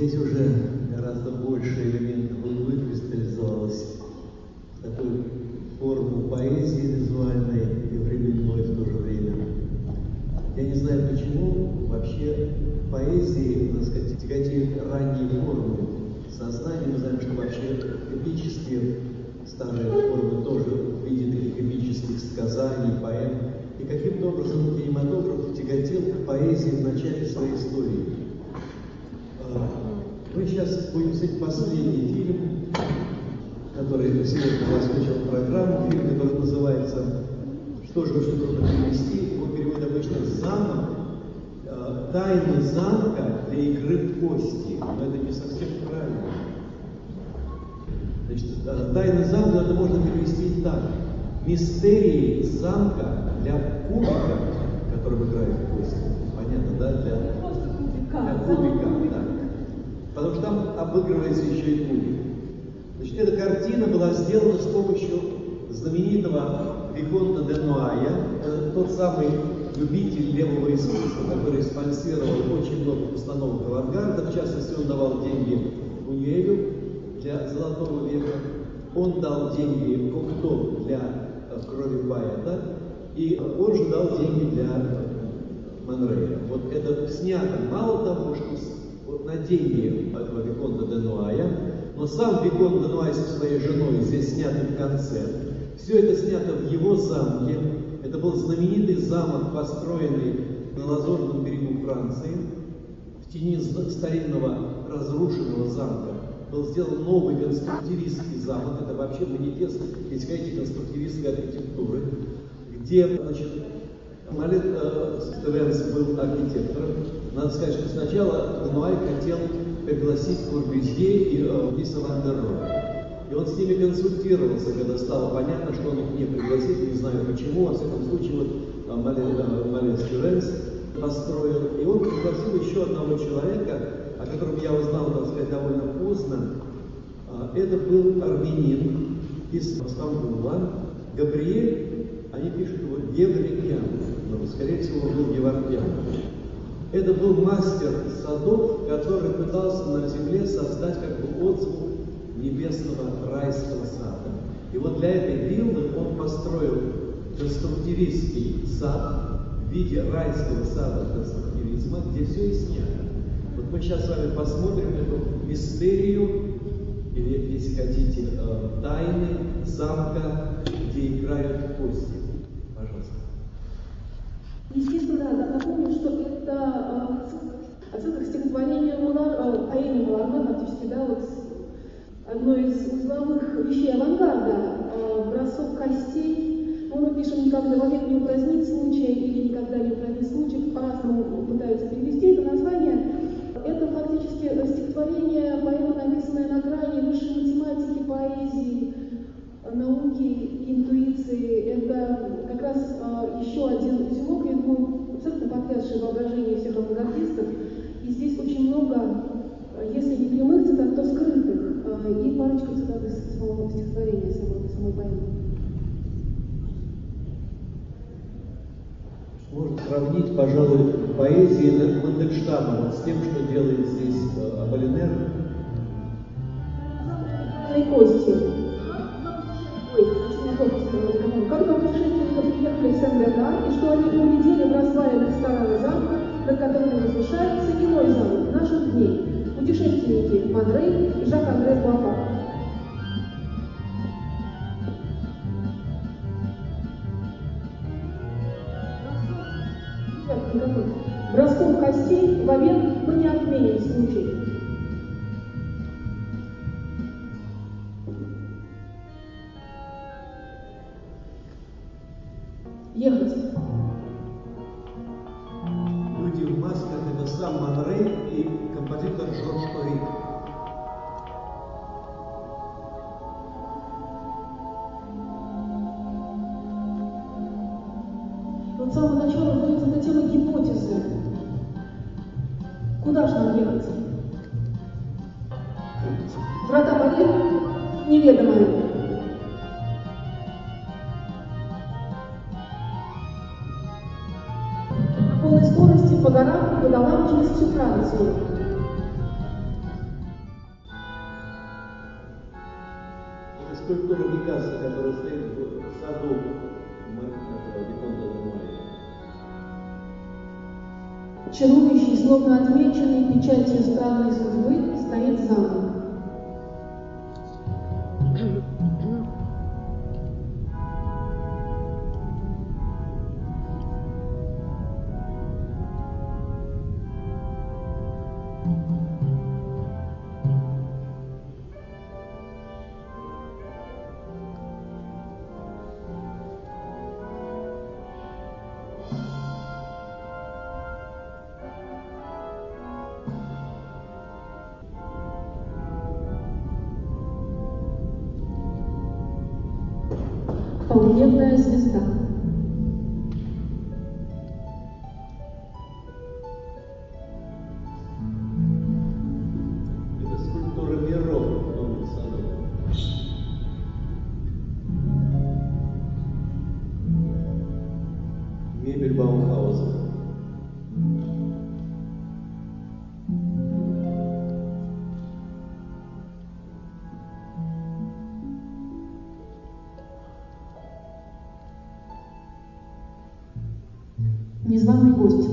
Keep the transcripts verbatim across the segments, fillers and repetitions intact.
здесь уже гораздо больше элементов выкристаллизовалось в такую форму поэзии визуальной и временной в то же время. Я не знаю, почему вообще поэзии, так сказать, тяготеют ранние формы сознания. Мы знаем, что вообще эпические старые формы тоже в виде таких эпических сказаний, поэм. И каким-то образом кинематограф тяготел к поэзии в начале своей истории. Мы сейчас будем смотреть последний фильм, который сегодня озвучил программу, фильм, который называется «Что же очень трудно перевести», его перевод обычно «Замок», «Тайны замка для игры в кости», но это не совсем правильно. Значит, «Тайны замка» это можно перевести так: «Мистерии замка для кубика», которым играют в кости. Понятно, да? Для, для кубика, да. Потому что там обыгрывается еще и кубик. Значит, эта картина была сделана с помощью знаменитого Виконта де Нуая, тот самый любитель левого искусства, который спонсировал очень много постановок авангарда. В частности, он давал деньги Бунюэлю для Золотого века, он дал деньги Кокто для Крови поэта, и он же дал деньги для Ман Рэя. Вот это снято мало того, что вот на деньги этого Виконта де Нуая, но сам Виконт де Нуай со своей женой здесь сняты в конце. Все это снято в его замке. Это был знаменитый замок, построенный на Лазурном берегу Франции. В тени старинного разрушенного замка был сделан новый конструктивистский замок. Это вообще манифест, если хотите, конструктивистской архитектуры, где, значит, Малет Стевенс был архитектором. Надо сказать, что сначала Денуай хотел пригласить Корбюзье и Виса ван дер Роhe. И он с ними консультировался, когда стало понятно, что он их не пригласит, не знаю почему, во всяком случае, вот Малет Стевенс построил. И он пригласил еще одного человека, о котором я узнал, так сказать, довольно поздно. Это был армянин из Стамбула, Габриэль, они пишут его Геврикян, но, скорее всего, он был Геворгян. Это был мастер садов, который пытался на земле создать как бы отзвук небесного райского сада. И вот для этой виллы он построил конструктивистский сад в виде райского сада конструктивизма, где все и снято. Вот мы сейчас с вами посмотрим эту мистерию, или, если хотите, тайны замка, где играют в кости. Пожалуйста. Естественно, напомню, что это отсылка к стихотворению поэме Маларме, фактически, да, вот одно из узловых вещей авангарда, бросок костей. Ну, мы пишем «никогда вовек не упразднить случая» или «никогда не упразднить случай», по-разному пытаются перевести это название. Это фактически стихотворение, поэма, написанная на грани высшей математики, поэзии, науки, интуиции. Это как раз э, еще один узелок, я думаю, абсолютно потрясший воображение всех авангардистов. И здесь очень много, если не прямых цитат, то скрытых. Э, и парочка цитат из самого стихотворения, самой, самой поэмы. Можно сравнить, пожалуй, поэзию Мандельштама вот с тем, что делает здесь э, Аполлинер. Кости. Когда путешественники приехали в Сен-Бернар, и что они увидели в развалинах старого замка, над которым возвышается иной замок наших дней. Путешественники Ман Рэй и Жак-Андре Буафа. Броском костей вовек мы не отменим случай. Ехать. Люди в масках — это сам Ман Рэй и композитор Жорж Корик. Вот с самого начала вводится эта тема гипотезы. Куда же нам ехать? Врата побед неведомые. На полной скорости по горам и по долам через всю Францию. терраса, которая стоит в саду Виконта де Нуаре. Чарующий, словно отмеченный печатью странной судьбы, стоит замок. Полуденная звезда. Это скульптура Миро в Новом Саду. Мебель Баумхауза. Незваный гость.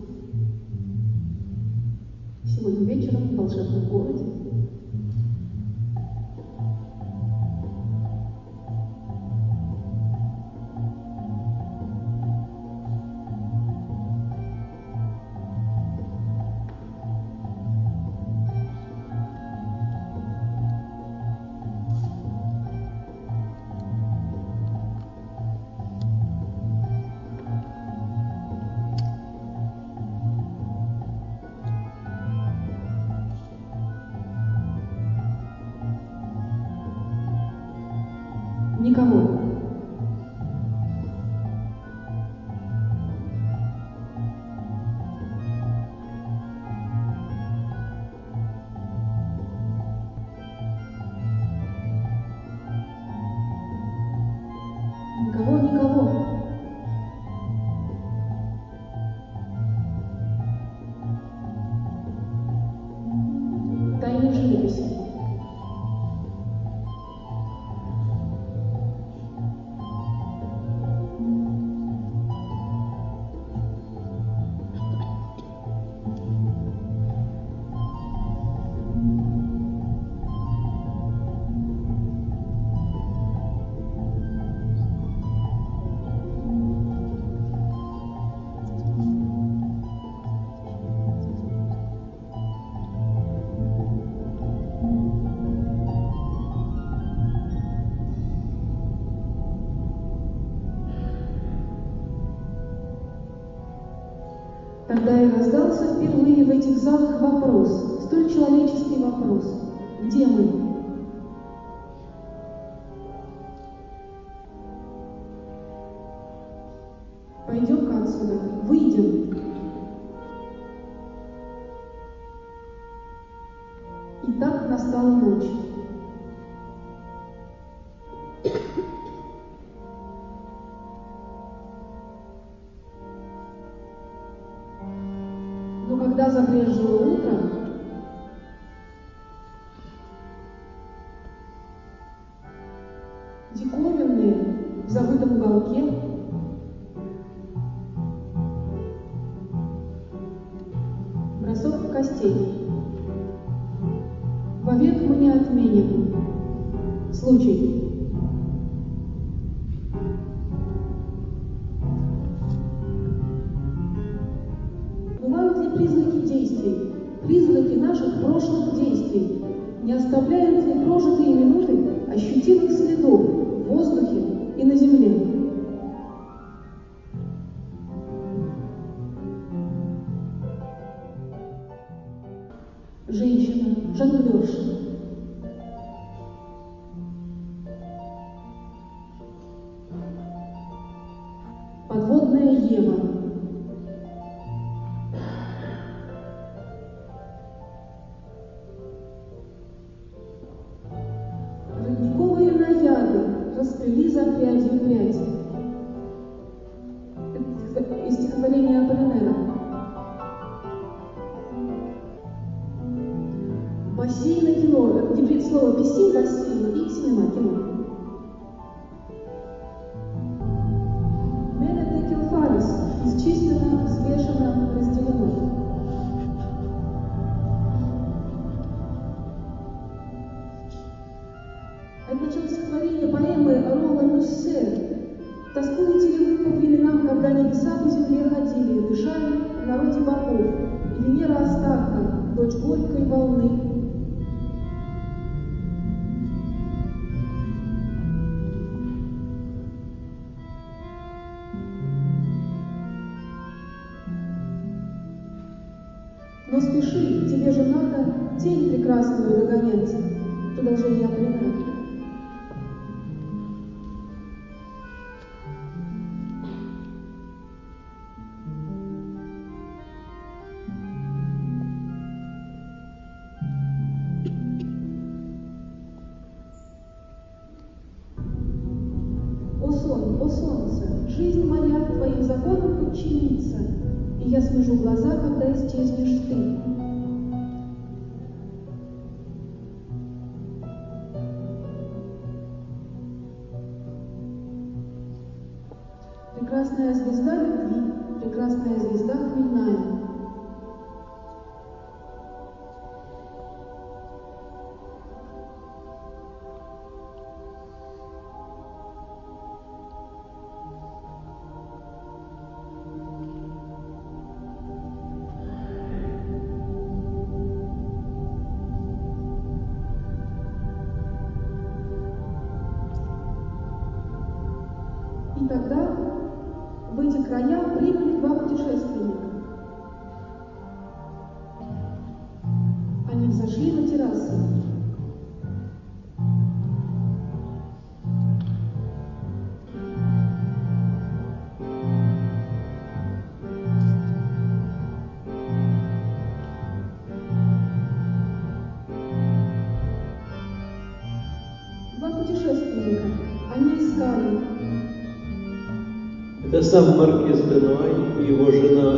Сегодня вечером в волшебном городе. Никого. Никого, никого. Тайны живописи. Тогда и раздался впервые в этих залах вопрос, столь человеческий вопрос. Где мы? Пойдем-ка отсюда, выйдем. И так настала ночь. Но когда забрежило утро, диковинные в забытом уголке бросок костей. Вовек мы не отменим случай. Бывают ли признаки действий, признаки наших прошлых действий? Не оставляют ли прожитые минуты ощутимых следов в воздухе и на земле? Женщина, жонглерша. Подводная Ева. Родниковые наяды расплели за прядью прядь. Это из стихотворения Аполлинера. Бассейн и кино. Гибрид слова писин, бассейн и синема, кино. Но спеши, тебе же надо тень прекрасную догонять. Продолжение Аполлинария. О сон, о солнце, жизнь моя твоим законам подчинится, и я смежу глаза, когда исчезнешь ты. Прекрасная звезда любви, прекрасная звезда хмельная. И тогда в эти края прибыли два путешественника. Они взошли на террасы. Два путешественника. Они искали. Это сам маркиз де Нуай и его жена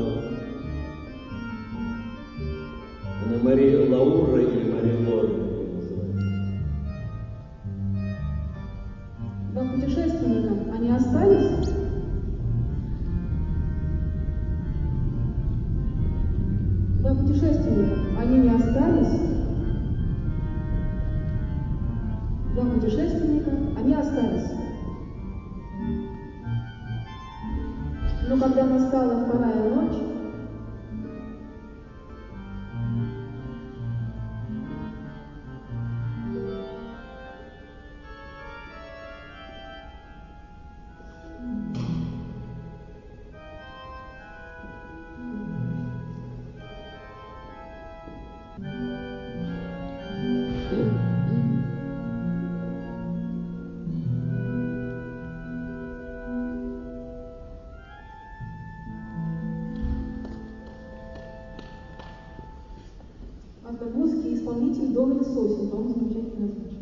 Анна Мария Лаура или Мария Лора, как ее называют. Два путешественника. Они остались? Два путешественника. Они не остались? Два путешественника. Они остались. Но когда настала вторая ночь, автор музыки и исполнитель Доминик Сосин, по-моему, замечательно звучит.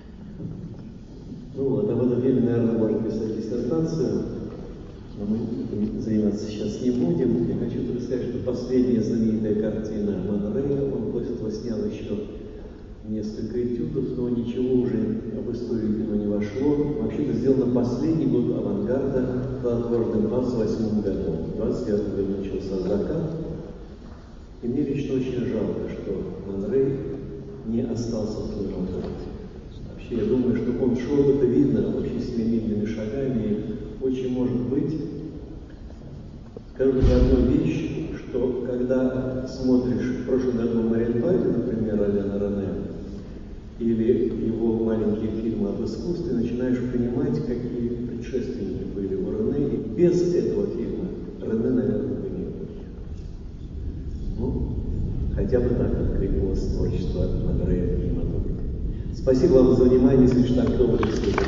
Ну вот, об этом фильме, наверное, можно писать диссертацию, но мы этим заниматься сейчас не будем. Я хочу только сказать, что последняя знаменитая картина Ман Рэя, он после этого снял еще несколько этюдов, но ничего уже об истории кино не вошло. Вообще-то сделано последний год авангарда, плодотворный в двадцать восьмом году. В двадцать девятом году начался закат. И мне лично очень жалко, что Ман Рэй не остался в кинематографе. Вообще, я думаю, что он шел, это видно, вообще семимильными шагами. И очень может быть, скажу тебе одну вещь, что когда смотришь в прошлом году Мариенбаля, например, Аляна Рене, или его маленькие фильмы об искусстве, начинаешь понимать, какие предшественники были у Рене. И без этого фильма Рене, наверное, бы не было. Ну, хотя бы так откликнулось творчество Ман Рэя в кинематографе. Спасибо вам за внимание, если что так долго слушали.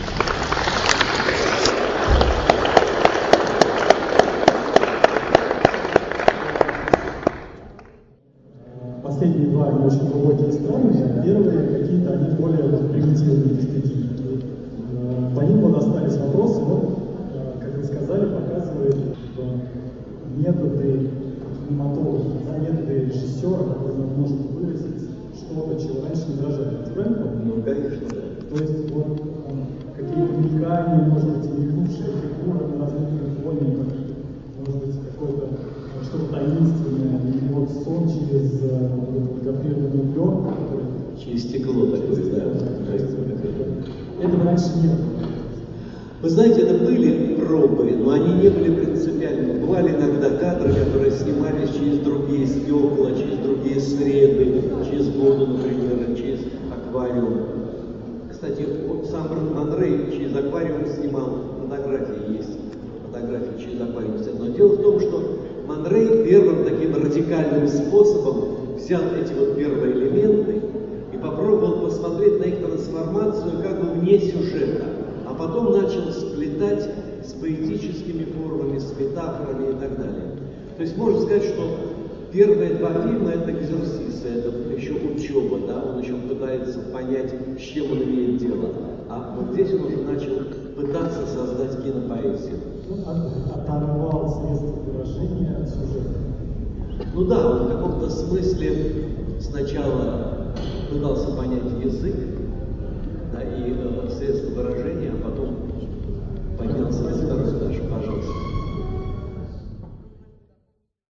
Последние два, они очень глубокие и странные, а первые какие-то, они более примитивные, действительно. По ним вот остались вопросы, но, как вы сказали, показывает методы кинематографа, да, методы режиссера, который может выразить что-то, чего раньше не выражали. Правильно? Ну, конечно, да. То есть вот какие-то мелькания, может быть, мелькнувшие фигуры на различных фоне, может быть, какое-то что-то таинственное, или вот сон через фотографированный углем, который... Через стекло такое, да. Этого раньше не было. Вы знаете, это были пробы, но они не были принципиальными. Бывали иногда кадры, которые снимались через другие стекла, через другие среды, через воду, например, через аквариум. Кстати, вот сам Ман Рэй через аквариум снимал, фотографии есть, фотографии через аквариум. Но дело в том, что Ман Рэй первым таким радикальным радикальным способом взял эти вот первые элементы и попробовал посмотреть на их трансформацию как бы вне сюжета, а потом начал сплетать с поэтическими формами, с метафорами и так далее. То есть можно сказать, что первые два фильма — это экзерсис, это еще учеба, да, он еще пытается понять, с чем он имеет дело. А вот здесь он уже начал пытаться создать кинопоэзию. Он оторвал средства выражения от сюжета. Ну да, он в каком-то смысле сначала пытался понять язык, да, и э,